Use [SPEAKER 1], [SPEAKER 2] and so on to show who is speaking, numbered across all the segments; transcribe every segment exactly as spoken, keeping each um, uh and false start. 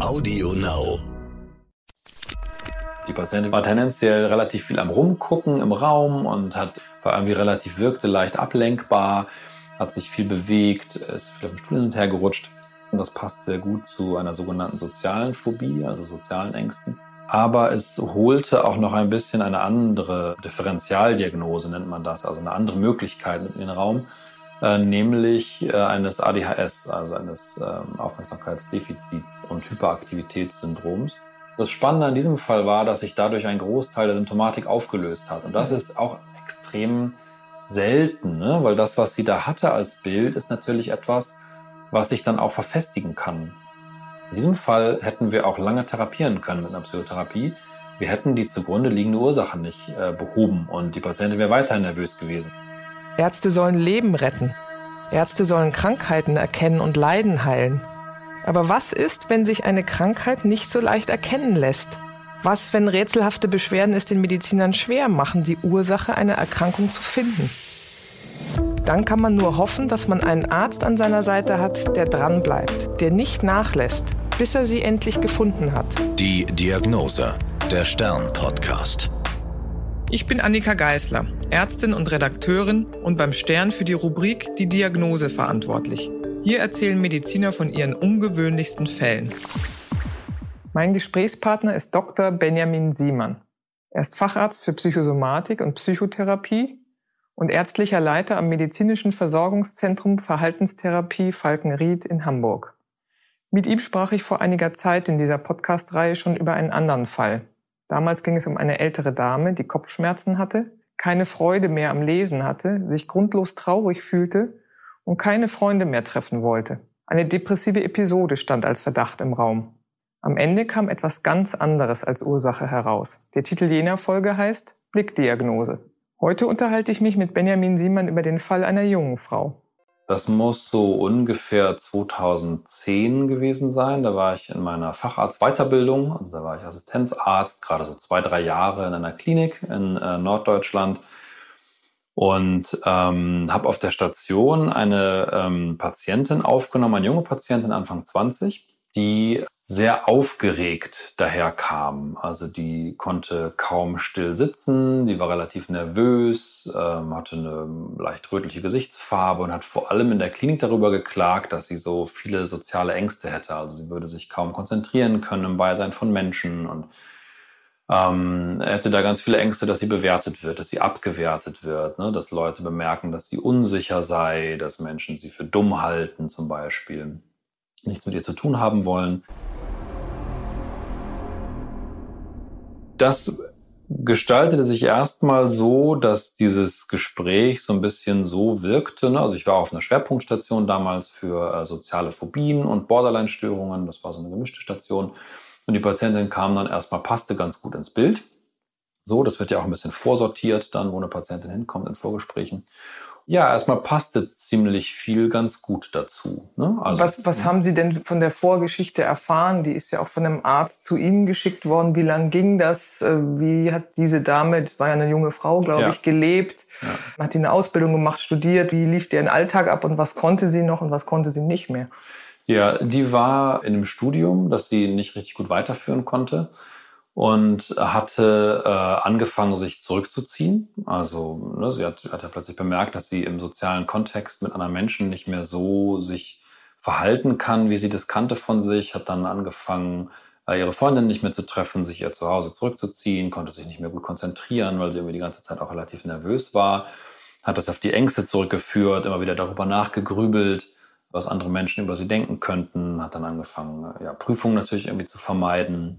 [SPEAKER 1] Audio Now.
[SPEAKER 2] Die Patientin war tendenziell relativ viel am Rumgucken im Raum und hat war irgendwie relativ wirkte leicht ablenkbar, hat sich viel bewegt, ist viel auf dem Stuhl hin und her gerutscht. Und das passt sehr gut zu einer sogenannten sozialen Phobie, also sozialen Ängsten. Aber es holte auch noch ein bisschen eine andere Differentialdiagnose, nennt man das, also eine andere Möglichkeit in den Raum, äh, nämlich äh, eines A D H S, also eines äh, Aufmerksamkeitsdefizits- und Hyperaktivitätssyndroms. Das Spannende an diesem Fall war, dass sich dadurch ein Großteil der Symptomatik aufgelöst hat. Und das ist auch extrem selten, ne? Weil das, was sie da hatte als Bild, ist natürlich etwas, was sich dann auch verfestigen kann. In diesem Fall hätten wir auch lange therapieren können mit einer Psychotherapie. Wir hätten die zugrunde liegende Ursache nicht äh, behoben und die Patientin wäre weiterhin nervös gewesen.
[SPEAKER 3] Ärzte sollen Leben retten. Ärzte sollen Krankheiten erkennen und Leiden heilen. Aber was ist, wenn sich eine Krankheit nicht so leicht erkennen lässt? Was, wenn rätselhafte Beschwerden es den Medizinern schwer machen, die Ursache einer Erkrankung zu finden? Dann kann man nur hoffen, dass man einen Arzt an seiner Seite hat, der dranbleibt, der nicht nachlässt, bis er sie endlich gefunden hat.
[SPEAKER 1] Die Diagnose, der Stern-Podcast.
[SPEAKER 3] Ich bin Annika Geisler, Ärztin und Redakteurin und beim Stern für die Rubrik Die Diagnose verantwortlich. Hier erzählen Mediziner von ihren ungewöhnlichsten Fällen. Mein Gesprächspartner ist Doktor Benjamin Siemann. Er ist Facharzt für Psychosomatik und Psychotherapie und ärztlicher Leiter am Medizinischen Versorgungszentrum Verhaltenstherapie Falkenried in Hamburg. Mit ihm sprach ich vor einiger Zeit in dieser Podcast-Reihe schon über einen anderen Fall. Damals ging es um eine ältere Dame, die Kopfschmerzen hatte, keine Freude mehr am Lesen hatte, sich grundlos traurig fühlte und keine Freunde mehr treffen wollte. Eine depressive Episode stand als Verdacht im Raum. Am Ende kam etwas ganz anderes als Ursache heraus. Der Titel jener Folge heißt Blickdiagnose. Heute unterhalte ich mich mit Benjamin Siemann über den Fall einer jungen Frau.
[SPEAKER 2] Das muss so ungefähr zweitausendzehn gewesen sein. Da war ich in meiner Facharztweiterbildung, also da war ich Assistenzarzt, gerade so zwei, drei Jahre in einer Klinik in äh, Norddeutschland und ähm, habe auf der Station eine ähm, Patientin aufgenommen, eine junge Patientin, Anfang zwanzig, die sehr aufgeregt daherkam. Also die konnte kaum still sitzen, die war relativ nervös, ähm, hatte eine leicht rötliche Gesichtsfarbe und hat vor allem in der Klinik darüber geklagt, dass sie so viele soziale Ängste hätte. Also sie würde sich kaum konzentrieren können im Beisein von Menschen und ähm, hätte da ganz viele Ängste, dass sie bewertet wird, dass sie abgewertet wird, ne? Dass Leute bemerken, dass sie unsicher sei, dass Menschen sie für dumm halten zum Beispiel, nichts mit ihr zu tun haben wollen. Das gestaltete sich erstmal so, dass dieses Gespräch so ein bisschen so wirkte. Ne? Also ich war auf einer Schwerpunktstation damals für äh, soziale Phobien und Borderline-Störungen. Das war so eine gemischte Station. Und die Patientin kam dann erstmal, passte ganz gut ins Bild. So, das wird ja auch ein bisschen vorsortiert dann, wo eine Patientin hinkommt in Vorgesprächen. Ja, erstmal passte ziemlich viel ganz gut dazu. Ne? Also,
[SPEAKER 3] was was haben Sie denn von der Vorgeschichte erfahren? Die ist ja auch von einem Arzt zu Ihnen geschickt worden. Wie lang ging das? Wie hat diese Dame, das war ja eine junge Frau, glaube
[SPEAKER 2] ja.
[SPEAKER 3] ich, gelebt? Ja. Hat die eine Ausbildung gemacht, studiert? Wie lief der Alltag ab und was konnte sie noch und was konnte sie nicht mehr?
[SPEAKER 2] Ja, die war in einem Studium, das sie nicht richtig gut weiterführen konnte. Und hatte äh, angefangen, sich zurückzuziehen. Also ne, sie hat, hat ja plötzlich bemerkt, dass sie im sozialen Kontext mit anderen Menschen nicht mehr so sich verhalten kann, wie sie das kannte von sich. Hat dann angefangen, äh, ihre Freundin nicht mehr zu treffen, sich ihr Zuhause zurückzuziehen, konnte sich nicht mehr gut konzentrieren, weil sie irgendwie die ganze Zeit auch relativ nervös war. Hat das auf die Ängste zurückgeführt, immer wieder darüber nachgegrübelt, was andere Menschen über sie denken könnten. Hat dann angefangen, ja, Prüfungen natürlich irgendwie zu vermeiden.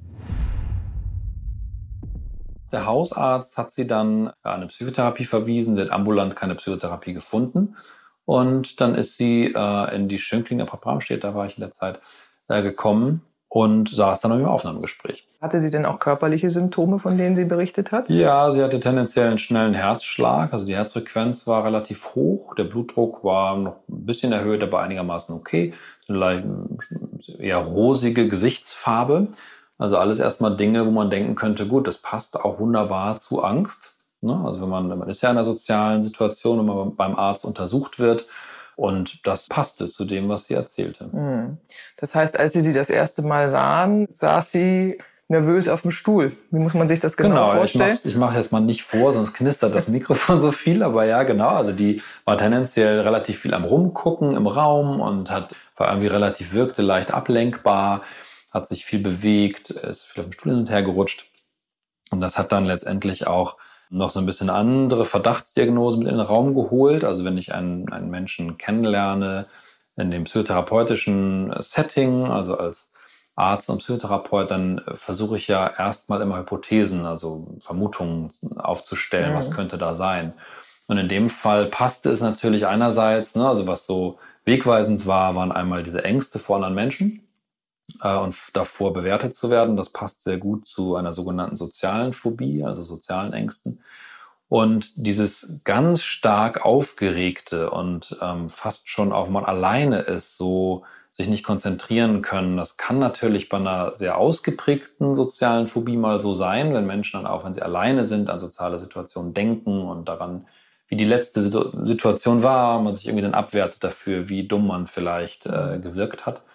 [SPEAKER 2] Der Hausarzt hat sie dann an eine Psychotherapie verwiesen. Sie hat ambulant keine Psychotherapie gefunden. Und dann ist sie äh, in die Schönklinger Bramstedt, da war ich in der Zeit, äh, gekommen und saß dann im Aufnahmegespräch.
[SPEAKER 3] Hatte sie denn auch körperliche Symptome, von denen sie berichtet hat?
[SPEAKER 2] Ja, sie hatte tendenziell einen schnellen Herzschlag. Also die Herzfrequenz war relativ hoch. Der Blutdruck war noch ein bisschen erhöht, aber einigermaßen okay. Eine eher rosige Gesichtsfarbe. Also alles erstmal Dinge, wo man denken könnte, gut, das passt auch wunderbar zu Angst. Ne? Also wenn man, man ist ja in einer sozialen Situation, wenn man beim Arzt untersucht wird Und das passte zu dem, was sie erzählte.
[SPEAKER 3] Das heißt, als Sie sie das erste Mal sahen, saß sie nervös auf dem Stuhl. Wie muss man sich das genau, genau vorstellen?
[SPEAKER 2] Genau, ich mache es jetzt mal nicht vor, sonst knistert das Mikrofon so viel. Aber ja, genau, also die war tendenziell relativ viel am Rumgucken im Raum und hat, war irgendwie relativ, wirkte leicht ablenkbar, hat sich viel bewegt, ist viel auf dem Stuhl hin und her gerutscht. Und das hat dann letztendlich auch noch so ein bisschen andere Verdachtsdiagnosen mit in den Raum geholt. Also wenn ich einen, einen Menschen kennenlerne in dem psychotherapeutischen Setting, also als Arzt und Psychotherapeut, dann versuche ich ja erstmal immer Hypothesen, also Vermutungen aufzustellen, mhm. was könnte da sein. Und in dem Fall passte es natürlich einerseits, ne, also was so wegweisend war, waren einmal diese Ängste vor anderen Menschen äh, und davor bewertet zu werden. Das passt sehr gut zu einer sogenannten sozialen Phobie, also sozialen Ängsten. Und dieses ganz stark aufgeregte und ähm, fast schon auch mal alleine ist, so sich nicht konzentrieren können. Das kann natürlich bei einer sehr ausgeprägten sozialen Phobie mal so sein, wenn Menschen dann auch, wenn sie alleine sind, an soziale Situationen denken und daran, wie die letzte Situation war, man sich irgendwie dann abwertet dafür, wie dumm man vielleicht äh, gewirkt hat.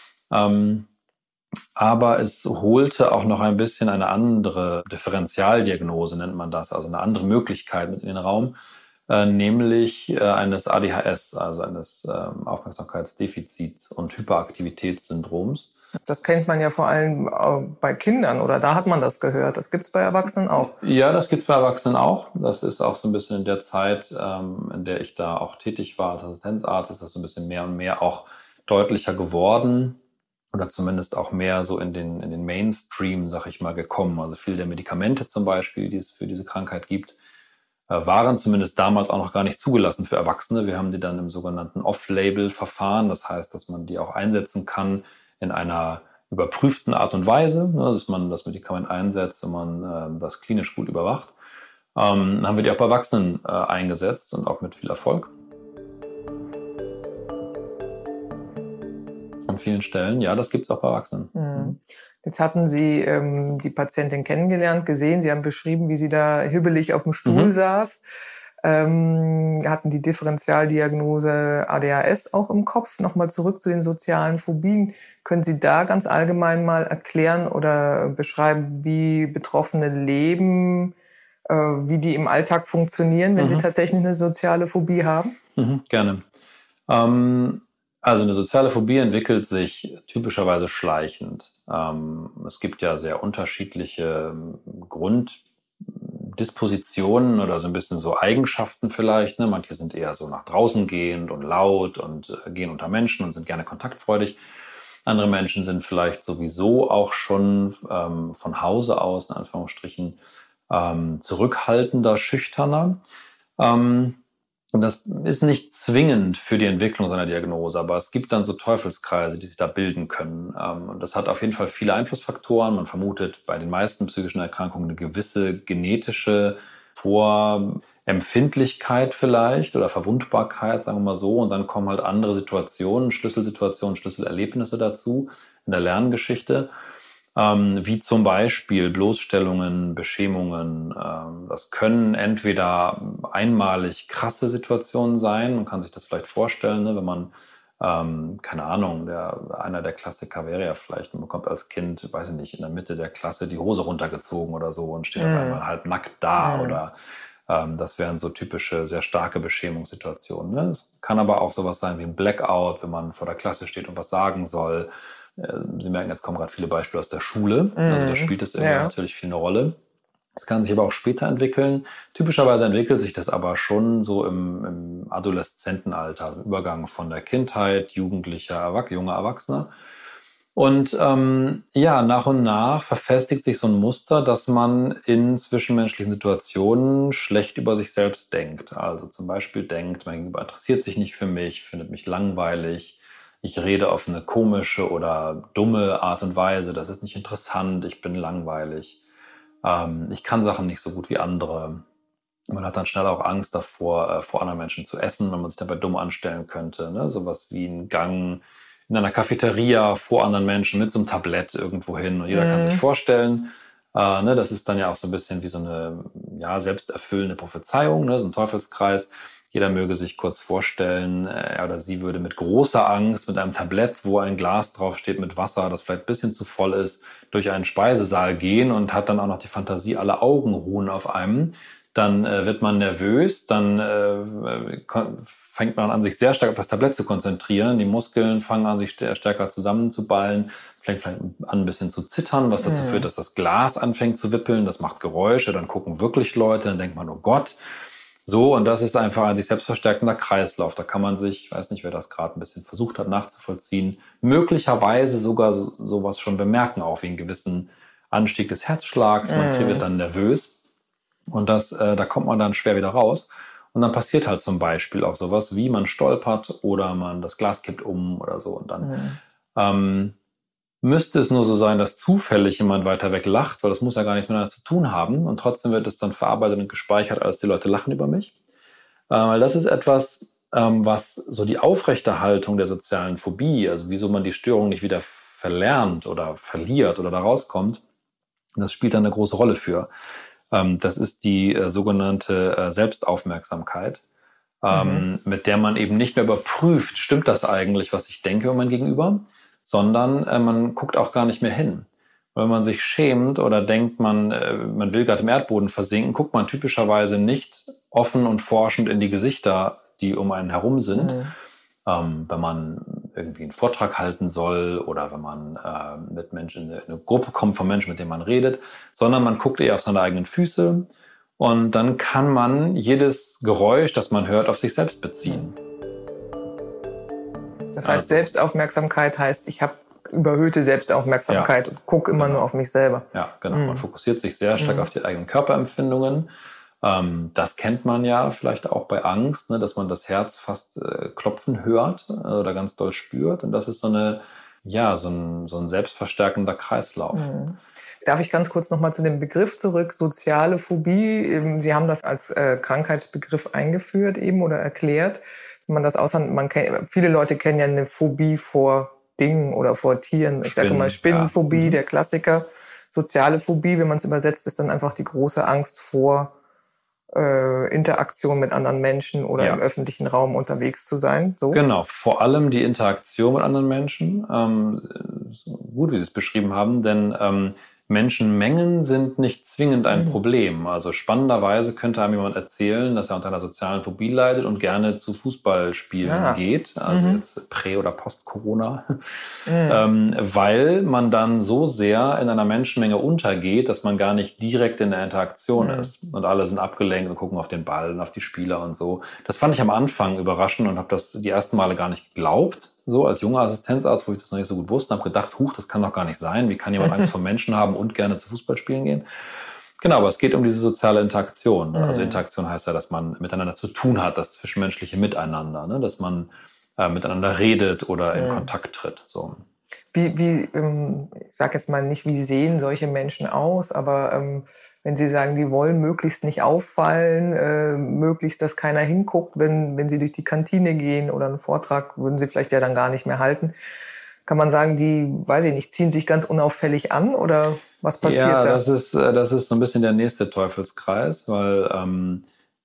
[SPEAKER 2] Ähm, aber es holte auch noch ein bisschen eine andere Differentialdiagnose, nennt man das, also eine andere Möglichkeit mit in den Raum, Äh, nämlich äh, eines A D H S, also eines ähm, Aufmerksamkeitsdefizits- und Hyperaktivitätssyndroms.
[SPEAKER 3] Das kennt man ja vor allem äh, bei Kindern, oder da hat man das gehört. Das gibt es bei Erwachsenen auch.
[SPEAKER 2] Ja, das gibt es bei Erwachsenen auch. Das ist auch so ein bisschen in der Zeit, ähm, in der ich da auch tätig war als Assistenzarzt, ist das so ein bisschen mehr und mehr auch deutlicher geworden oder zumindest auch mehr so in den, in den Mainstream, sag ich mal, gekommen. Also viele der Medikamente zum Beispiel, die es für diese Krankheit gibt, waren zumindest damals auch noch gar nicht zugelassen für Erwachsene. Wir haben die dann im sogenannten Off-Label-Verfahren. Das heißt, dass man die auch einsetzen kann in einer überprüften Art und Weise, dass man das Medikament einsetzt, wenn man das klinisch gut überwacht. Ähm, haben wir die auch bei Erwachsenen äh, eingesetzt und auch mit viel Erfolg. An vielen Stellen, ja, das gibt es auch bei Erwachsenen.
[SPEAKER 3] Mhm. Jetzt hatten Sie ähm, die Patientin kennengelernt, gesehen. Sie haben beschrieben, wie sie da hibbelig auf dem Stuhl mhm. saß. Ähm, hatten die Differentialdiagnose A D H S auch im Kopf. Nochmal zurück zu den sozialen Phobien. Können Sie da ganz allgemein mal erklären oder beschreiben, wie Betroffene leben, äh, wie die im Alltag funktionieren, wenn mhm. sie tatsächlich eine soziale Phobie haben?
[SPEAKER 2] Mhm, gerne. Ähm, also eine soziale Phobie entwickelt sich typischerweise schleichend. Ähm, es gibt ja sehr unterschiedliche Grunddispositionen oder so ein bisschen so Eigenschaften vielleicht. Ne? Manche sind eher so nach draußen gehend und laut und äh, gehen unter Menschen und sind gerne kontaktfreudig. Andere Menschen sind vielleicht sowieso auch schon ähm, von Hause aus, in Anführungsstrichen, ähm, zurückhaltender, schüchterner. Ähm, Und das ist nicht zwingend für die Entwicklung seiner Diagnose, aber es gibt dann so Teufelskreise, die sich da bilden können. Und das hat auf jeden Fall viele Einflussfaktoren. Man vermutet bei den meisten psychischen Erkrankungen eine gewisse genetische Vorempfindlichkeit vielleicht oder Verwundbarkeit, sagen wir mal so. Und dann kommen halt andere Situationen, Schlüsselsituationen, Schlüsselerlebnisse dazu in der Lerngeschichte. Ähm, wie zum Beispiel Bloßstellungen, Beschämungen. Ähm, das können entweder einmalig krasse Situationen sein, man kann sich das vielleicht vorstellen, ne, wenn man, ähm, keine Ahnung, der, einer der Klassiker wäre ja vielleicht, man bekommt als Kind, weiß ich nicht, in der Mitte der Klasse die Hose runtergezogen oder so und steht mhm. auf einmal halb nackt da mhm. oder ähm, das wären so typische, sehr starke Beschämungssituationen. Ne? Es kann aber auch sowas sein wie ein Blackout, wenn man vor der Klasse steht und was sagen soll. Sie merken, jetzt kommen gerade viele Beispiele aus der Schule. Mm, also da spielt es ja. natürlich viel eine Rolle. Es kann sich aber auch später entwickeln. Typischerweise entwickelt sich das aber schon so im, im Adoleszentenalter, also im Übergang von der Kindheit, jugendlicher, Erwach- junger Erwachsener. Und ähm, ja, nach und nach verfestigt sich so ein Muster, dass man in zwischenmenschlichen Situationen schlecht über sich selbst denkt. Also zum Beispiel denkt, mein Gegenüber interessiert sich nicht für mich, findet mich langweilig. Ich rede auf eine komische oder dumme Art und Weise. Das ist nicht interessant. Ich bin langweilig. Ähm, ich kann Sachen nicht so gut wie andere. Man hat dann schnell auch Angst davor, äh, vor anderen Menschen zu essen, wenn man sich dabei dumm anstellen könnte. Ne? Sowas wie ein Gang in einer Cafeteria vor anderen Menschen mit so einem Tablett irgendwo hin. Und jeder mhm. kann sich vorstellen, äh, ne? das ist dann ja auch so ein bisschen wie so eine ja, selbsterfüllende Prophezeiung, ne? So ein Teufelskreis. Jeder möge sich kurz vorstellen, er oder sie würde mit großer Angst mit einem Tablett, wo ein Glas draufsteht mit Wasser, das vielleicht ein bisschen zu voll ist, durch einen Speisesaal gehen und hat dann auch noch die Fantasie, alle Augen ruhen auf einem. Dann äh, wird man nervös, dann äh, fängt man an, sich sehr stark auf das Tablett zu konzentrieren. Die Muskeln fangen an, sich stärker zusammenzuballen, fängt vielleicht an, ein bisschen zu zittern, was dazu führt, dass das Glas anfängt zu wippeln. Das macht Geräusche, dann gucken wirklich Leute, dann denkt man, oh Gott. So, und das ist einfach ein sich selbst verstärkender Kreislauf. Da kann man sich, ich weiß nicht, wer das gerade ein bisschen versucht hat nachzuvollziehen, möglicherweise sogar so, sowas schon bemerken, auch wie einen gewissen Anstieg des Herzschlags. Man mm. wird dann nervös und das, äh, da kommt man dann schwer wieder raus. Und dann passiert halt zum Beispiel auch sowas, wie man stolpert oder man das Glas kippt um oder so. Und dann mm. ähm, müsste es nur so sein, dass zufällig jemand weiter weg lacht, weil das muss ja gar nichts miteinander zu tun haben. Und trotzdem wird es dann verarbeitet und gespeichert, als die Leute lachen über mich. Weil äh, das ist etwas, ähm, was so die Aufrechterhaltung der sozialen Phobie, also wieso man die Störung nicht wieder verlernt oder verliert oder da rauskommt, das spielt dann eine große Rolle für. Ähm, das ist die äh, sogenannte äh, Selbstaufmerksamkeit, ähm, mhm. mit der man eben nicht mehr überprüft, stimmt das eigentlich, was ich denke über mein Gegenüber, sondern äh, man guckt auch gar nicht mehr hin. Wenn man sich schämt oder denkt, man, äh, man will gerade im Erdboden versinken, guckt man typischerweise nicht offen und forschend in die Gesichter, die um einen herum sind. Mhm. Ähm, wenn man irgendwie einen Vortrag halten soll oder wenn man äh, mit Menschen in eine Gruppe kommt von Menschen, mit denen man redet, sondern man guckt eher auf seine eigenen Füße und dann kann man jedes Geräusch, das man hört, auf sich selbst beziehen.
[SPEAKER 3] Das heißt, also, Selbstaufmerksamkeit heißt, ich habe überhöhte Selbstaufmerksamkeit ja, und gucke immer genau. nur auf mich selber.
[SPEAKER 2] Ja, genau. Mhm. Man fokussiert sich sehr stark mhm. auf die eigenen Körperempfindungen. Ähm, das kennt man ja vielleicht auch bei Angst, ne, dass man das Herz fast äh, klopfen hört äh, oder ganz doll spürt. Und das ist so, eine, ja, so, ein, so ein selbstverstärkender Kreislauf. Mhm.
[SPEAKER 3] Darf ich ganz kurz nochmal zu dem Begriff zurück, soziale Phobie. Sie haben das als äh, Krankheitsbegriff eingeführt eben oder erklärt. Wenn man das aushandelt, man kennt, viele Leute kennen ja eine Phobie vor Dingen oder vor Tieren. Ich Spinnen, sage mal Spinnenphobie, ja. der Klassiker. Soziale Phobie, wenn man es übersetzt, ist dann einfach die große Angst vor äh, Interaktion mit anderen Menschen oder ja. im öffentlichen Raum unterwegs zu sein. So?
[SPEAKER 2] Genau, vor allem die Interaktion mit anderen Menschen. Ähm, gut, wie Sie es beschrieben haben, denn ähm, Menschenmengen sind nicht zwingend ein mhm. Problem. Also spannenderweise könnte einem jemand erzählen, dass er unter einer sozialen Phobie leidet und gerne zu Fußballspielen ja. geht, also mhm. jetzt Prä- oder Post-Corona, mhm. ähm, weil man dann so sehr in einer Menschenmenge untergeht, dass man gar nicht direkt in der Interaktion mhm. ist. Und alle sind abgelenkt und gucken auf den Ball und auf die Spieler und so. Das fand ich am Anfang überraschend und habe das die ersten Male gar nicht geglaubt. So als junger Assistenzarzt, wo ich das noch nicht so gut wusste, habe gedacht, huch, das kann doch gar nicht sein. Wie kann jemand Angst vor Menschen haben und gerne zu Fußballspielen gehen? Genau, aber es geht um diese soziale Interaktion. Mhm. Also Interaktion heißt ja, dass man miteinander zu tun hat, das zwischenmenschliche Miteinander, ne? Dass man äh, miteinander redet oder in mhm. Kontakt tritt. So.
[SPEAKER 3] Wie, wie ähm, ich sage jetzt mal nicht, wie sehen solche Menschen aus, aber ähm, wenn Sie sagen, die wollen möglichst nicht auffallen, äh, möglichst, dass keiner hinguckt, wenn, wenn sie durch die Kantine gehen oder einen Vortrag, würden sie vielleicht ja dann gar nicht mehr halten. Kann man sagen, die, weiß ich nicht, ziehen sich ganz unauffällig an oder was passiert
[SPEAKER 2] ja,
[SPEAKER 3] da?
[SPEAKER 2] Ja, das ist, das ist so ein bisschen der nächste Teufelskreis, weil ähm,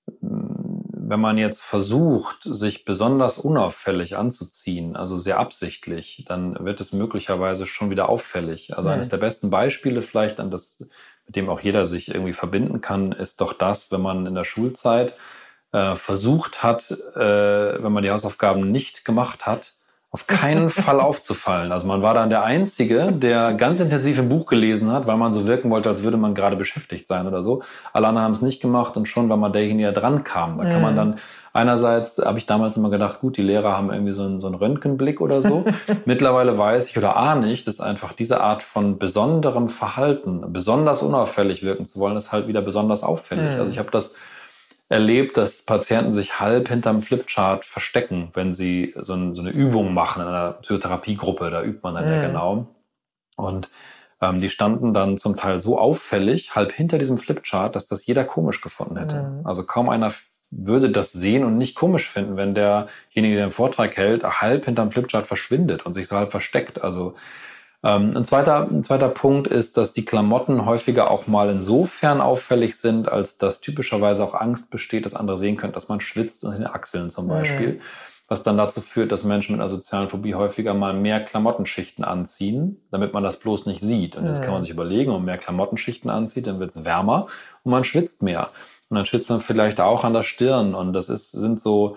[SPEAKER 2] wenn man jetzt versucht, sich besonders unauffällig anzuziehen, also sehr absichtlich, dann wird es möglicherweise schon wieder auffällig. Also mhm. eines der besten Beispiele vielleicht an das, mit dem auch jeder sich irgendwie verbinden kann, ist doch das, wenn man in der Schulzeit äh, versucht hat, äh, wenn man die Hausaufgaben nicht gemacht hat, auf keinen Fall aufzufallen. Also man war dann der Einzige, der ganz intensiv im Buch gelesen hat, weil man so wirken wollte, als würde man gerade beschäftigt sein oder so. Alle anderen haben es nicht gemacht und schon war man derjenige, der dran kam. Da kann man dann, einerseits habe ich damals immer gedacht, gut, die Lehrer haben irgendwie so einen, so einen Röntgenblick oder so. Mittlerweile weiß ich oder ahne ich, dass einfach diese Art von besonderem Verhalten, besonders unauffällig wirken zu wollen, ist halt wieder besonders auffällig. Mhm. Also ich habe das erlebt, dass Patienten sich halb hinterm Flipchart verstecken, wenn sie so, ein, so eine Übung machen in einer Psychotherapiegruppe. Da übt man dann mhm. ja genau. Und ähm, die standen dann zum Teil so auffällig, halb hinter diesem Flipchart, dass das jeder komisch gefunden hätte. Mhm. Also kaum einer würde das sehen und nicht komisch finden, wenn derjenige, der den Vortrag hält, halb hinterm Flipchart verschwindet und sich so halb versteckt. Also Ähm, ein, zweiter, ein zweiter Punkt ist, dass die Klamotten häufiger auch mal insofern auffällig sind, als dass typischerweise auch Angst besteht, dass andere sehen können, dass man schwitzt in den Achseln zum Beispiel. Mhm. Was dann dazu führt, dass Menschen mit einer sozialen Phobie häufiger mal mehr Klamottenschichten anziehen, damit man das bloß nicht sieht. Und jetzt kann man sich überlegen, wenn man mehr Klamottenschichten anzieht, dann wird es wärmer und man schwitzt mehr. Und dann schwitzt man vielleicht auch an der Stirn. Und das ist, sind so,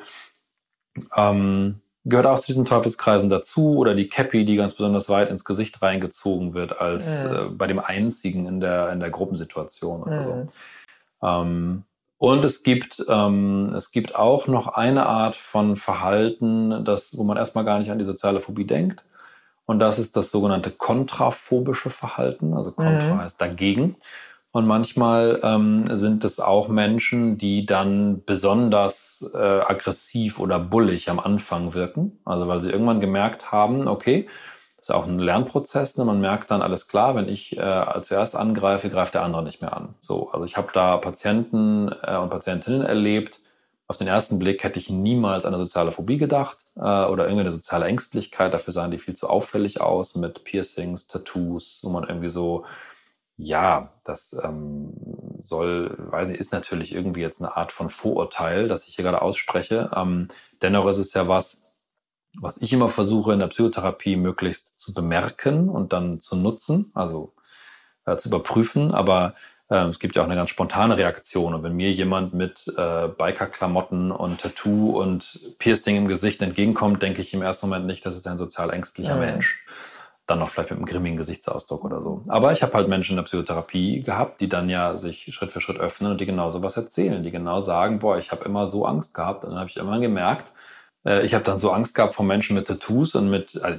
[SPEAKER 2] ähm, gehört auch zu diesen Teufelskreisen dazu. Oder die Cappy, die ganz besonders weit ins Gesicht reingezogen wird, als mhm. äh, bei dem Einzigen in der, in der Gruppensituation oder mhm. so. Ähm, Und es gibt, ähm, es gibt auch noch eine Art von Verhalten, das, wo man erstmal gar nicht an die soziale Phobie denkt. Und das ist das sogenannte kontraphobische Verhalten. Also kontra mhm. heißt dagegen. Und manchmal ähm, sind es auch Menschen, die dann besonders äh, aggressiv oder bullig am Anfang wirken. Also weil sie irgendwann gemerkt haben, okay, das ist auch ein Lernprozess. Ne? Man merkt dann, alles klar, wenn ich äh, zuerst angreife, greift der andere nicht mehr an. So, also ich habe da Patienten äh, und Patientinnen erlebt. Auf den ersten Blick hätte ich niemals an eine soziale Phobie gedacht äh, oder irgendwie eine soziale Ängstlichkeit. Dafür sahen die viel zu auffällig aus mit Piercings, Tattoos, wo man irgendwie so, ja, das ähm, soll, weiß nicht, ist natürlich irgendwie jetzt eine Art von Vorurteil, das ich hier gerade ausspreche. Ähm, dennoch ist es ja was, was ich immer versuche in der Psychotherapie möglichst zu bemerken und dann zu nutzen, also äh, zu überprüfen. Aber äh, es gibt ja auch eine ganz spontane Reaktion. Und wenn mir jemand mit äh, Biker-Klamotten und Tattoo und Piercing im Gesicht entgegenkommt, denke ich im ersten Moment nicht, das ist ein sozial ängstlicher ja. Mensch. Dann noch vielleicht mit einem grimmigen Gesichtsausdruck oder so. Aber ich habe halt Menschen in der Psychotherapie gehabt, die dann ja sich Schritt für Schritt öffnen und die genau sowas erzählen, die genau sagen, boah, ich habe immer so Angst gehabt. Und dann habe ich immer gemerkt, ich habe dann so Angst gehabt vor Menschen mit Tattoos und mit, also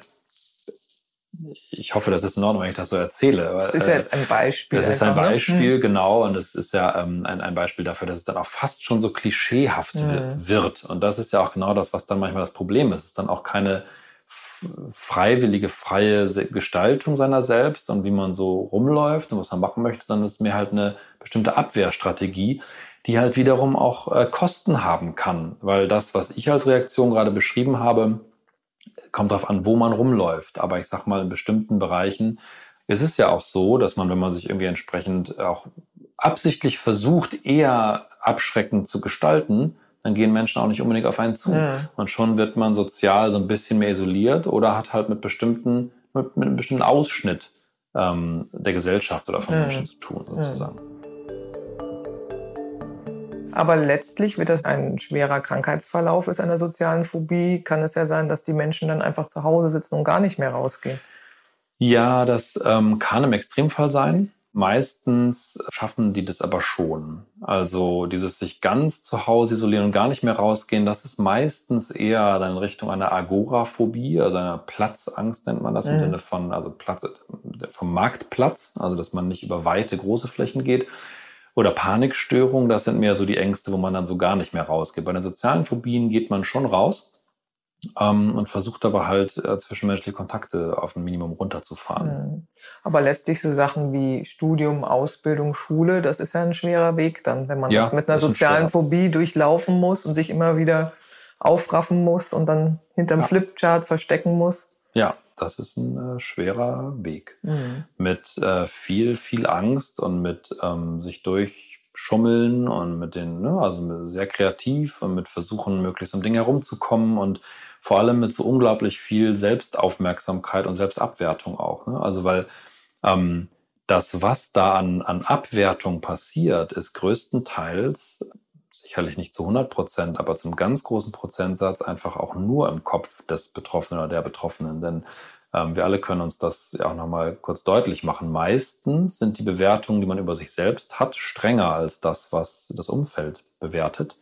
[SPEAKER 2] ich hoffe, das ist in Ordnung, wenn ich das so erzähle.
[SPEAKER 3] Das ist ja jetzt ein Beispiel.
[SPEAKER 2] Das ist ein Beispiel, ne? Genau. Und es ist ja ähm, ein, ein Beispiel dafür, dass es dann auch fast schon so klischeehaft mhm. wird. Und das ist ja auch genau das, was dann manchmal das Problem ist. Es ist dann auch keine freiwillige, freie Gestaltung seiner selbst und wie man so rumläuft und was man machen möchte, sondern es ist mir halt eine bestimmte Abwehrstrategie, die halt wiederum auch äh, Kosten haben kann. Weil das, was ich als Reaktion gerade beschrieben habe, kommt darauf an, wo man rumläuft. Aber ich sag mal, in bestimmten Bereichen ist es ja auch so, dass man, wenn man sich irgendwie entsprechend auch absichtlich versucht, eher abschreckend zu gestalten, dann gehen Menschen auch nicht unbedingt auf einen zu. Ja. Und schon wird man sozial so ein bisschen mehr isoliert oder hat halt mit bestimmten, mit, mit einem bestimmten Ausschnitt ähm, der Gesellschaft oder von ja. Menschen zu tun, sozusagen.
[SPEAKER 3] Aber letztlich wird das ein schwerer Krankheitsverlauf ist einer sozialen Phobie. Kann es ja sein, dass die Menschen dann einfach zu Hause sitzen und gar nicht mehr rausgehen.
[SPEAKER 2] Ja, das ähm, kann im Extremfall sein. Meistens schaffen die das aber schon. Also dieses sich ganz zu Hause isolieren und gar nicht mehr rausgehen, das ist meistens eher dann in Richtung einer Agoraphobie, also einer Platzangst nennt man das mhm. im Sinne von, also Platz, vom Marktplatz, also dass man nicht über weite, große Flächen geht. Oder Panikstörungen, das sind mehr so die Ängste, wo man dann so gar nicht mehr rausgeht. Bei den sozialen Phobien geht man schon raus. Ähm, und versucht aber halt äh, zwischenmenschliche Kontakte auf ein Minimum runterzufahren.
[SPEAKER 3] Aber letztlich so Sachen wie Studium, Ausbildung, Schule, das ist ja ein schwerer Weg dann, wenn man ja, das mit einer sozialen ein Phobie durchlaufen muss und sich immer wieder aufraffen muss und dann hinterm ja. Flipchart verstecken muss.
[SPEAKER 2] Ja, das ist ein äh, schwerer Weg. Mhm. Mit äh, viel, viel Angst und mit ähm, sich durchschummeln und mit den, ne, also sehr kreativ und mit Versuchen, möglichst um Dinge herumzukommen und vor allem mit so unglaublich viel Selbstaufmerksamkeit und Selbstabwertung auch. Ne? Also weil ähm, das, was da an, an Abwertung passiert, ist größtenteils, sicherlich nicht zu hundert Prozent, aber zum ganz großen Prozentsatz einfach auch nur im Kopf des Betroffenen oder der Betroffenen. Denn ähm, wir alle können uns das ja auch nochmal kurz deutlich machen. Meistens sind die Bewertungen, die man über sich selbst hat, strenger als das, was das Umfeld bewertet.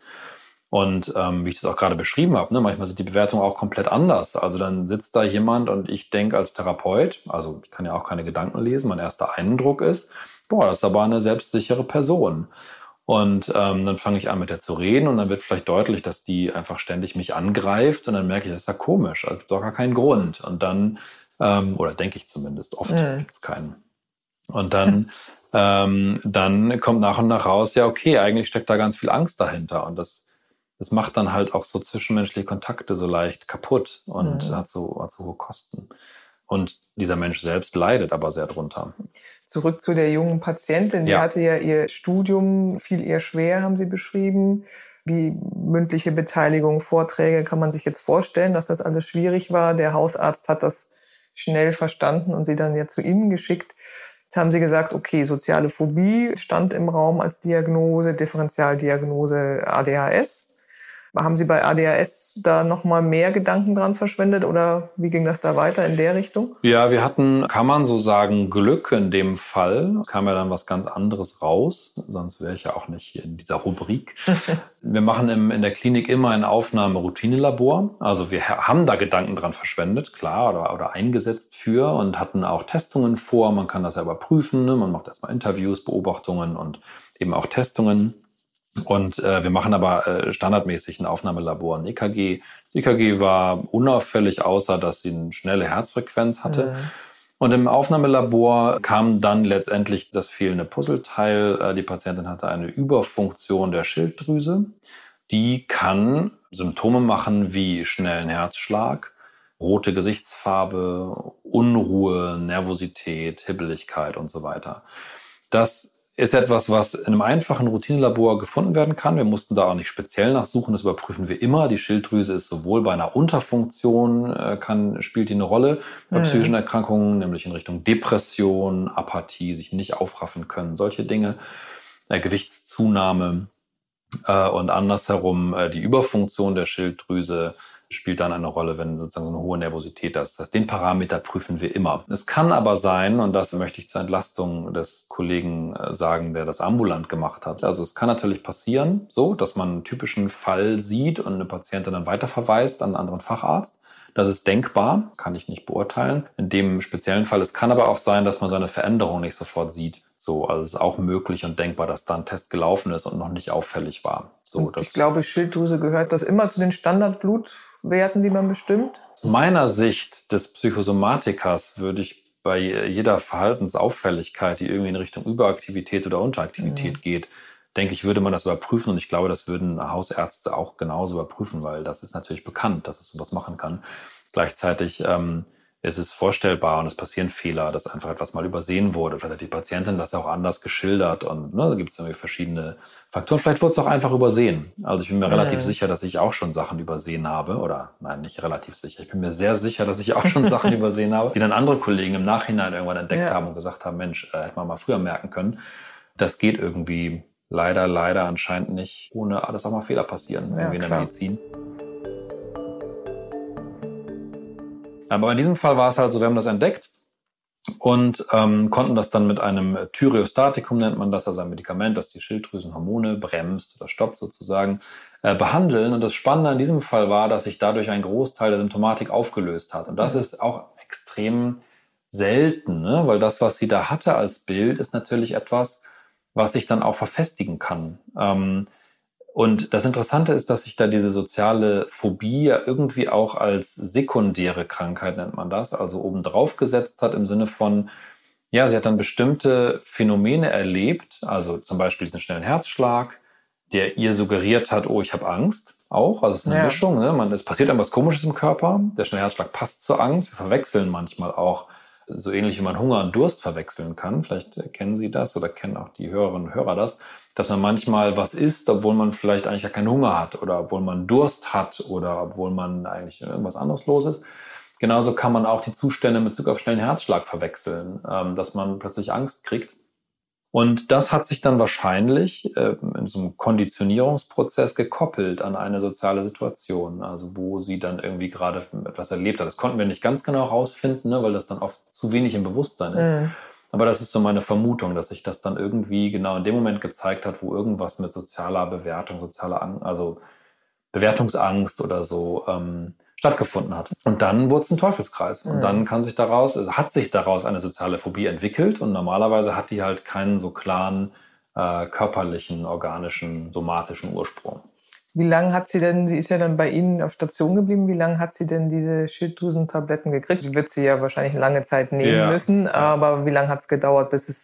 [SPEAKER 2] Und ähm, wie ich das auch gerade beschrieben habe, ne, manchmal sind die Bewertungen auch komplett anders. Also dann sitzt da jemand und ich denke als Therapeut, also ich kann ja auch keine Gedanken lesen, mein erster Eindruck ist, boah, das ist aber eine selbstsichere Person. Und ähm, dann fange ich an, mit der zu reden und dann wird vielleicht deutlich, dass die einfach ständig mich angreift und dann merke ich, das ist ja komisch, also gibt doch gar keinen Grund. Und dann, ähm, oder denke ich zumindest, oft mhm. gibt es keinen. Und dann, ähm, dann kommt nach und nach raus, ja okay, eigentlich steckt da ganz viel Angst dahinter und das Das macht dann halt auch so zwischenmenschliche Kontakte so leicht kaputt und mhm. hat, so, hat so hohe Kosten. Und dieser Mensch selbst leidet aber sehr drunter.
[SPEAKER 3] Zurück zu der jungen Patientin. Die
[SPEAKER 2] Ja.
[SPEAKER 3] hatte ja ihr Studium, fiel ihr schwer, haben Sie beschrieben. Wie mündliche Beteiligung, Vorträge, kann man sich jetzt vorstellen, dass das alles schwierig war. Der Hausarzt hat das schnell verstanden und sie dann ja zu Ihnen geschickt. Jetzt haben Sie gesagt, okay, soziale Phobie stand im Raum als Diagnose, Differentialdiagnose A D H S. Haben Sie bei A D H S da nochmal mehr Gedanken dran verschwendet oder wie ging das da weiter in der Richtung?
[SPEAKER 2] Ja, wir hatten, kann man so sagen, Glück in dem Fall. Es kam ja dann was ganz anderes raus, sonst wäre ich ja auch nicht hier in dieser Rubrik. Wir machen im, in der Klinik immer ein Aufnahme-Routine-Labor. Also wir haben da Gedanken dran verschwendet, klar, oder, oder eingesetzt für und hatten auch Testungen vor. Man kann das ja überprüfen. Ne? Man macht erstmal Interviews, Beobachtungen und eben auch Testungen. Und äh, wir machen aber äh, standardmäßig ein Aufnahmelabor, ein E K G. Das E K G war unauffällig, außer dass sie eine schnelle Herzfrequenz hatte. Mhm. Und im Aufnahmelabor kam dann letztendlich das fehlende Puzzleteil. Äh, die Patientin hatte eine Überfunktion der Schilddrüse. Die kann Symptome machen wie schnellen Herzschlag, rote Gesichtsfarbe, Unruhe, Nervosität, Hibbeligkeit und so weiter. Das ist etwas, was in einem einfachen Routinelabor gefunden werden kann. Wir mussten da auch nicht speziell nachsuchen, das überprüfen wir immer. Die Schilddrüse ist sowohl bei einer Unterfunktion, äh, kann, spielt die eine Rolle, bei mhm. psychischen Erkrankungen, nämlich in Richtung Depression, Apathie, sich nicht aufraffen können, solche Dinge, äh, Gewichtszunahme äh, und andersherum äh, die Überfunktion der Schilddrüse spielt dann eine Rolle, wenn sozusagen so eine hohe Nervosität ist. Das heißt, den Parameter prüfen wir immer. Es kann aber sein, und das möchte ich zur Entlastung des Kollegen sagen, der das ambulant gemacht hat. Also es kann natürlich passieren, so, dass man einen typischen Fall sieht und eine Patientin dann weiterverweist an einen anderen Facharzt. Das ist denkbar, kann ich nicht beurteilen. In dem speziellen Fall, es kann aber auch sein, dass man so eine Veränderung nicht sofort sieht. So, also es ist auch möglich und denkbar, dass da ein Test gelaufen ist und noch nicht auffällig war. So, das
[SPEAKER 3] ich glaube, Schilddrüse gehört das immer zu den Standardblutwerten, die man bestimmt?
[SPEAKER 2] Aus meiner Sicht des Psychosomatikers würde ich bei jeder Verhaltensauffälligkeit, die irgendwie in Richtung Überaktivität oder Unteraktivität mhm. geht, denke ich, würde man das überprüfen. Und ich glaube, das würden Hausärzte auch genauso überprüfen, weil das ist natürlich bekannt, dass es sowas machen kann. Gleichzeitig ähm, ist es vorstellbar und es passieren Fehler, dass einfach etwas mal übersehen wurde. Vielleicht hat die Patientin das auch anders geschildert und ne, da gibt es irgendwie verschiedene Faktoren. Vielleicht wurde es auch einfach übersehen. Also ich bin mir mhm. relativ sicher, dass ich auch schon Sachen übersehen habe. Oder nein, nicht relativ sicher. Ich bin mir sehr sicher, dass ich auch schon Sachen übersehen habe, die dann andere Kollegen im Nachhinein irgendwann entdeckt ja. haben und gesagt haben, Mensch, äh, hätte man mal früher merken können. Das geht irgendwie leider, leider anscheinend nicht, ohne dass auch mal Fehler passieren
[SPEAKER 3] ja,
[SPEAKER 2] irgendwie in der
[SPEAKER 3] klar.
[SPEAKER 2] Medizin. Aber in diesem Fall war es halt so, wir haben das entdeckt und ähm, konnten das dann mit einem Thyreostatikum, nennt man das, also ein Medikament, das die Schilddrüsenhormone bremst oder stoppt sozusagen, äh, behandeln. Und das Spannende an diesem Fall war, dass sich dadurch ein Großteil der Symptomatik aufgelöst hat. Und das ist auch extrem selten, ne? Weil das, was sie da hatte als Bild, ist natürlich etwas, was sich dann auch verfestigen kann. Ähm, Und das Interessante ist, dass sich da diese soziale Phobie ja irgendwie auch als sekundäre Krankheit, nennt man das, also obendrauf gesetzt hat im Sinne von, ja, sie hat dann bestimmte Phänomene erlebt, also zum Beispiel diesen schnellen Herzschlag, der ihr suggeriert hat, oh, ich habe Angst auch, also es ist eine ja. Mischung, ne? Man, es passiert etwas Komisches im Körper, der schnelle Herzschlag passt zur Angst, wir verwechseln manchmal auch, so ähnlich wie man Hunger und Durst verwechseln kann, vielleicht kennen Sie das oder kennen auch die Hörerinnen und Hörer das, dass man manchmal was isst, obwohl man vielleicht eigentlich ja keinen Hunger hat oder obwohl man Durst hat oder obwohl man eigentlich irgendwas anderes los ist. Genauso kann man auch die Zustände mit Bezug auf schnellen Herzschlag verwechseln, dass man plötzlich Angst kriegt. Und das hat sich dann wahrscheinlich in so einem Konditionierungsprozess gekoppelt an eine soziale Situation, also wo sie dann irgendwie gerade etwas erlebt hat. Das konnten wir nicht ganz genau herausfinden, ne, weil das dann oft zu wenig im Bewusstsein ist. Mhm. Aber das ist so meine Vermutung, dass sich das dann irgendwie genau in dem Moment gezeigt hat, wo irgendwas mit sozialer Bewertung, sozialer Angst, also Bewertungsangst oder so ähm, stattgefunden hat. Und dann wurde es ein Teufelskreis. Und mhm. dann kann sich daraus, hat sich daraus eine soziale Phobie entwickelt. Und normalerweise hat die halt keinen so klaren äh, körperlichen, organischen, somatischen Ursprung.
[SPEAKER 3] Wie lange hat sie denn, sie ist ja dann bei Ihnen auf Station geblieben, wie lange hat sie denn diese Schilddrüsentabletten gekriegt? Die wird sie ja wahrscheinlich eine lange Zeit nehmen ja. müssen, aber wie lange hat es gedauert, bis es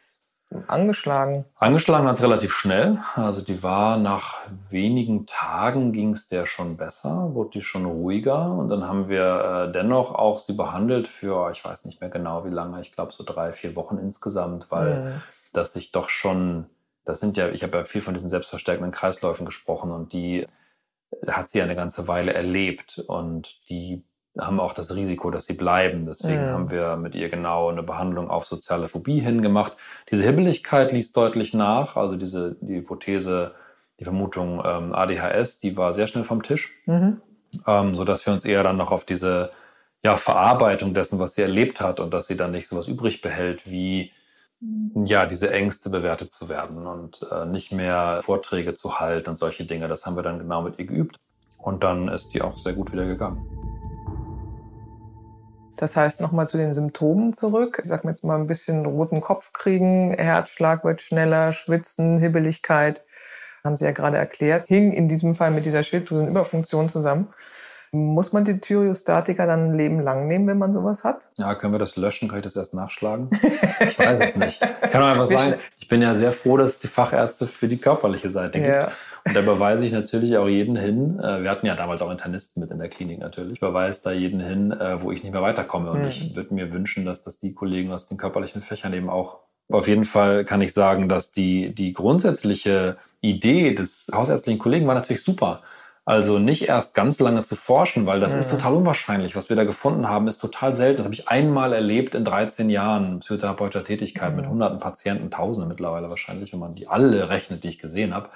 [SPEAKER 3] angeschlagen?
[SPEAKER 2] Angeschlagen war es relativ schnell. Also die war nach wenigen Tagen ging es der schon besser, wurde die schon ruhiger. Und dann haben wir äh, dennoch auch sie behandelt für, ich weiß nicht mehr genau wie lange, ich glaube so drei, vier Wochen insgesamt, weil mhm. das sich doch schon, das sind ja, ich habe ja viel von diesen selbstverstärkenden Kreisläufen gesprochen und die hat sie eine ganze Weile erlebt und die haben auch das Risiko, dass sie bleiben. Deswegen mhm. haben wir mit ihr genau eine Behandlung auf soziale Phobie hingemacht. Diese Hibbeligkeit ließ deutlich nach, also diese die Hypothese, die Vermutung ähm, A D H S, die war sehr schnell vom Tisch, mhm. ähm, sodass wir uns eher dann noch auf diese ja, Verarbeitung dessen, was sie erlebt hat und dass sie dann nicht sowas übrig behält, wie ja, diese Ängste bewertet zu werden und äh, nicht mehr Vorträge zu halten und solche Dinge. Das haben wir dann genau mit ihr geübt und dann ist die auch sehr gut wieder gegangen.
[SPEAKER 3] Das heißt, nochmal zu den Symptomen zurück. Ich sag mir jetzt mal ein bisschen roten Kopf kriegen, Herzschlag wird schneller, Schwitzen, Hibbeligkeit, haben Sie ja gerade erklärt, hing in diesem Fall mit dieser Schilddrüsenüberfunktion zusammen. Muss man die Thyreostatika dann ein Leben lang nehmen, wenn man sowas hat?
[SPEAKER 2] Ja, können wir das löschen? Kann ich das erst nachschlagen? Ich weiß es nicht. Ich kann nur einfach sagen, ich bin ja sehr froh, dass es die Fachärzte für die körperliche Seite gibt. Ja. Und da überweise ich natürlich auch jeden hin. Wir hatten ja damals auch Internisten mit in der Klinik natürlich. Ich überweise da jeden hin, wo ich nicht mehr weiterkomme. Und hm. ich würde mir wünschen, dass das die Kollegen aus den körperlichen Fächern eben auch. Aber auf jeden Fall kann ich sagen, dass die, die grundsätzliche Idee des hausärztlichen Kollegen war natürlich super. Also nicht erst ganz lange zu forschen, weil das mhm. ist total unwahrscheinlich. Was wir da gefunden haben, ist total selten. Das habe ich einmal erlebt in dreizehn Jahren psychotherapeutischer Tätigkeit mhm. mit hunderten Patienten, Tausende mittlerweile wahrscheinlich, wenn man die alle rechnet, die ich gesehen habe.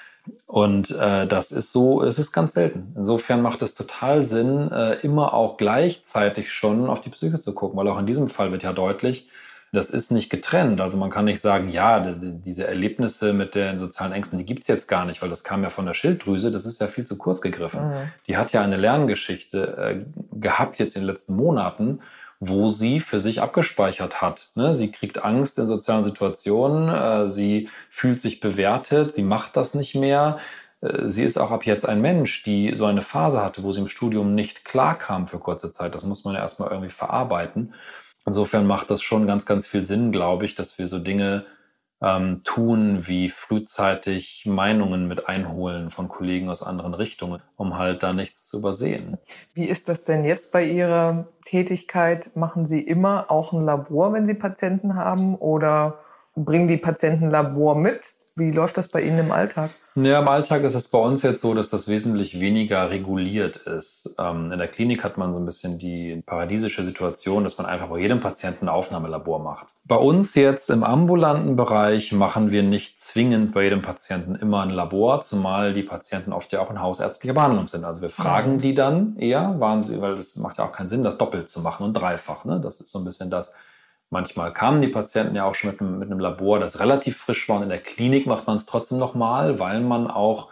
[SPEAKER 2] Und äh, das ist so, es ist ganz selten. Insofern macht es total Sinn, äh, immer auch gleichzeitig schon auf die Psyche zu gucken, weil auch in diesem Fall wird ja deutlich, das ist nicht getrennt. Also man kann nicht sagen, ja, die, diese Erlebnisse mit den sozialen Ängsten, die gibt's jetzt gar nicht, weil das kam ja von der Schilddrüse, das ist ja viel zu kurz gegriffen. Mhm. Die hat ja eine Lerngeschichte äh, gehabt jetzt in den letzten Monaten, wo sie für sich abgespeichert hat. Ne? Sie kriegt Angst in sozialen Situationen, äh, sie fühlt sich bewertet, sie macht das nicht mehr. Äh, sie ist auch ab jetzt ein Mensch, die so eine Phase hatte, wo sie im Studium nicht klarkam für kurze Zeit. Das muss man ja erstmal irgendwie verarbeiten. Insofern macht das schon ganz, ganz viel Sinn, glaube ich, dass wir so Dinge ähm, tun, wie frühzeitig Meinungen mit einholen von Kollegen aus anderen Richtungen, um halt da nichts zu übersehen.
[SPEAKER 3] Wie ist das denn jetzt bei Ihrer Tätigkeit? Machen Sie immer auch ein Labor, wenn Sie Patienten haben, oder bringen die Patienten ein Labor mit? Wie läuft das bei Ihnen im Alltag?
[SPEAKER 2] Ja, im Alltag ist es bei uns jetzt so, dass das wesentlich weniger reguliert ist. Ähm, in der Klinik hat man so ein bisschen die paradiesische Situation, dass man einfach bei jedem Patienten ein Aufnahmelabor macht. Bei uns jetzt im ambulanten Bereich machen wir nicht zwingend bei jedem Patienten immer ein Labor, zumal die Patienten oft ja auch in hausärztlicher Behandlung sind. Also wir fragen die dann eher, waren sie, weil es macht ja auch keinen Sinn, das doppelt zu machen und dreifach. Ne? Das ist so ein bisschen das. Manchmal kamen die Patienten ja auch schon mit einem, mit einem Labor, das relativ frisch war. Und in der Klinik macht man es trotzdem nochmal, weil man auch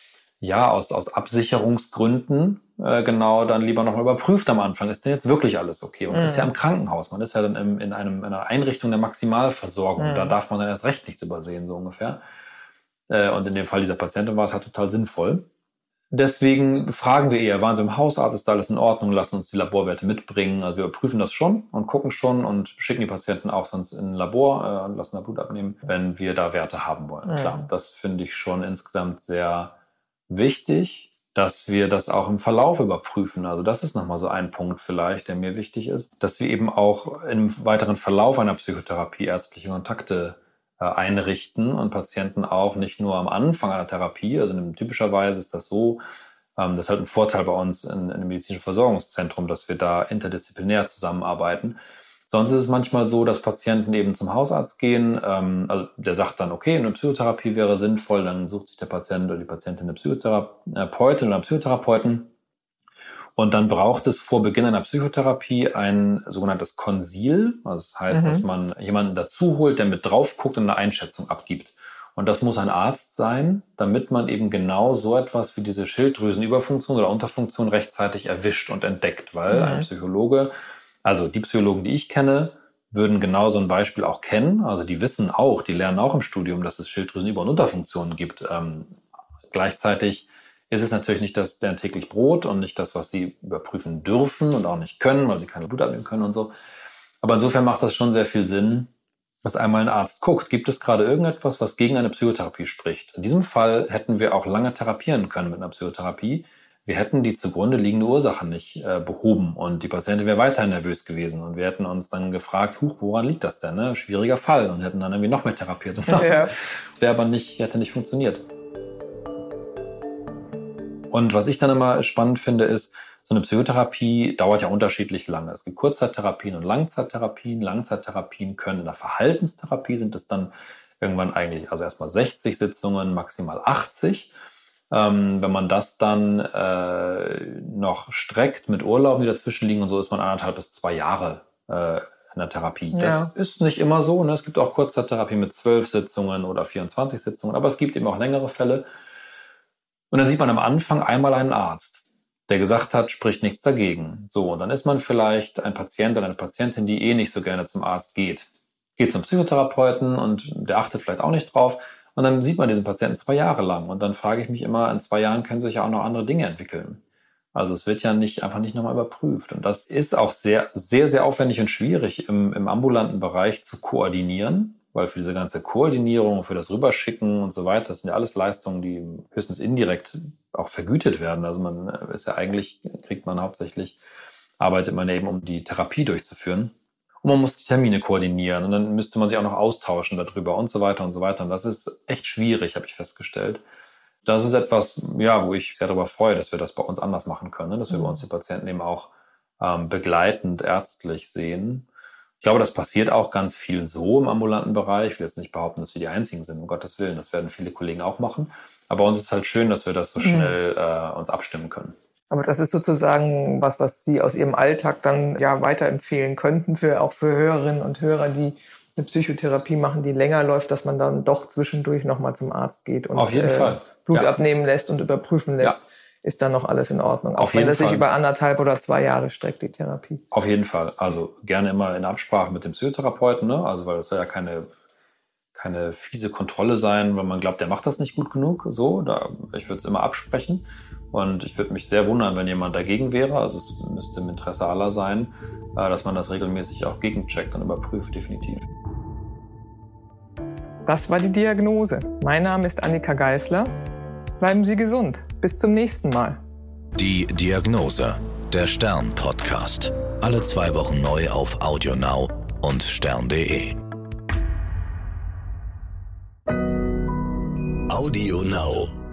[SPEAKER 2] ja aus, aus Absicherungsgründen äh, genau dann lieber nochmal überprüft am Anfang. Ist denn jetzt wirklich alles okay? Und man mhm. ist ja im Krankenhaus. Man ist ja dann im, in, einem, in einer Einrichtung der Maximalversorgung. Mhm. Da darf man dann erst recht nichts übersehen, so ungefähr. Äh, und in dem Fall dieser Patientin war es halt total sinnvoll. Deswegen fragen wir eher, waren Sie im Hausarzt, ist da alles in Ordnung, lassen uns die Laborwerte mitbringen. Also wir überprüfen das schon und gucken schon und schicken die Patienten auch sonst in ein Labor äh, und lassen da Blut abnehmen, wenn wir da Werte haben wollen. Mhm. Klar, das finde ich schon insgesamt sehr wichtig, dass wir das auch im Verlauf überprüfen. Also das ist nochmal so ein Punkt vielleicht, der mir wichtig ist, dass wir eben auch im weiteren Verlauf einer Psychotherapie ärztliche Kontakte einrichten und Patienten auch nicht nur am Anfang einer Therapie, also typischerweise ist das so, ähm, das ist halt ein Vorteil bei uns in, in einem medizinischen Versorgungszentrum, dass wir da interdisziplinär zusammenarbeiten. Sonst ist es manchmal so, dass Patienten eben zum Hausarzt gehen, ähm, also der sagt dann, okay, eine Psychotherapie wäre sinnvoll, dann sucht sich der Patient oder die Patientin eine Psychotherapeutin oder einen Psychotherapeuten. Und dann braucht es vor Beginn einer Psychotherapie ein sogenanntes Konsil. Also das heißt, mhm. dass man jemanden dazu holt, der mit drauf guckt und eine Einschätzung abgibt. Und das muss ein Arzt sein, damit man eben genau so etwas wie diese Schilddrüsenüberfunktion oder Unterfunktion rechtzeitig erwischt und entdeckt. Weil mhm. ein Psychologe, also die Psychologen, die ich kenne, würden genau so ein Beispiel auch kennen. Also die wissen auch, die lernen auch im Studium, dass es Schilddrüsenüber- und Unterfunktionen gibt. Ähm, gleichzeitig ist es natürlich nicht das deren täglich Brot und nicht das, was sie überprüfen dürfen und auch nicht können, weil sie keine Blut abnehmen können und so. Aber insofern macht das schon sehr viel Sinn, dass einmal ein Arzt guckt, gibt es gerade irgendetwas, was gegen eine Psychotherapie spricht. In diesem Fall hätten wir auch lange therapieren können mit einer Psychotherapie. Wir hätten die zugrunde liegende Ursache nicht äh, behoben und die Patientin wäre weiterhin nervös gewesen. Und wir hätten uns dann gefragt, huch, woran liegt das denn? Ne? Schwieriger Fall. Und hätten dann irgendwie noch mehr therapiert. Ja. Das wäre aber nicht, hätte nicht funktioniert. Und was ich dann immer spannend finde, ist, so eine Psychotherapie dauert ja unterschiedlich lange. Es gibt Kurzzeittherapien und Langzeittherapien. Langzeittherapien können in der Verhaltenstherapie sind es dann irgendwann eigentlich, also erstmal sechzig Sitzungen, maximal achtzig. Ähm, wenn man das dann äh, noch streckt mit Urlauben, die dazwischen liegen und so, ist man anderthalb bis zwei Jahre äh, in der Therapie. Ja. Das ist nicht immer so. Ne? Es gibt auch Kurzzeittherapie mit zwölf Sitzungen oder vierundzwanzig Sitzungen, aber es gibt eben auch längere Fälle. Und dann sieht man am Anfang einmal einen Arzt, der gesagt hat, spricht nichts dagegen. So, und dann ist man vielleicht ein Patient oder eine Patientin, die eh nicht so gerne zum Arzt geht. Geht zum Psychotherapeuten und der achtet vielleicht auch nicht drauf. Und dann sieht man diesen Patienten zwei Jahre lang. Und dann frage ich mich immer, in zwei Jahren können sich ja auch noch andere Dinge entwickeln. Also es wird ja nicht einfach nicht nochmal überprüft. Und das ist auch sehr, sehr, sehr aufwendig und schwierig im, im ambulanten Bereich zu koordinieren. Weil für diese ganze Koordinierung, für das Rüberschicken und so weiter, das sind ja alles Leistungen, die höchstens indirekt auch vergütet werden. Also man ist ja eigentlich, kriegt man hauptsächlich, arbeitet man eben, um die Therapie durchzuführen. Und man muss die Termine koordinieren und dann müsste man sich auch noch austauschen darüber und so weiter und so weiter. Und das ist echt schwierig, habe ich festgestellt. Das ist etwas, ja, wo ich sehr darüber freue, dass wir das bei uns anders machen können, ne? Dass wir bei uns die Patienten eben auch ähm, begleitend ärztlich sehen. Ich glaube, das passiert auch ganz viel so im ambulanten Bereich. Ich will jetzt nicht behaupten, dass wir die Einzigen sind, um Gottes Willen. Das werden viele Kollegen auch machen. Aber uns ist halt schön, dass wir das so schnell äh, uns abstimmen können.
[SPEAKER 3] Aber das ist sozusagen was, was Sie aus Ihrem Alltag dann ja weiterempfehlen könnten, für auch für Hörerinnen und Hörer, die eine Psychotherapie machen, die länger läuft, dass man dann doch zwischendurch nochmal zum Arzt geht und
[SPEAKER 2] Auf jeden äh, Fall.
[SPEAKER 3] Blut
[SPEAKER 2] ja.
[SPEAKER 3] abnehmen lässt und überprüfen lässt. Ja. Ist dann noch alles in Ordnung? Auch
[SPEAKER 2] Auf
[SPEAKER 3] wenn
[SPEAKER 2] jeden
[SPEAKER 3] das sich
[SPEAKER 2] Fall.
[SPEAKER 3] über anderthalb oder zwei Jahre streckt, die Therapie.
[SPEAKER 2] Auf jeden Fall. Also gerne immer in Absprache mit dem Psychotherapeuten, ne? Also weil das soll ja keine, keine fiese Kontrolle sein, weil man glaubt, der macht das nicht gut genug. So, da, ich würde es immer absprechen. Und ich würde mich sehr wundern, wenn jemand dagegen wäre. Also es müsste im Interesse aller sein, dass man das regelmäßig auch gegencheckt und überprüft, definitiv.
[SPEAKER 3] Das war die Diagnose. Mein Name ist Annika Geisler. Bleiben Sie gesund. Bis zum nächsten Mal.
[SPEAKER 1] Die Diagnose, der Stern-Podcast. Alle zwei Wochen neu auf AudioNow und stern punkt de. AudioNow.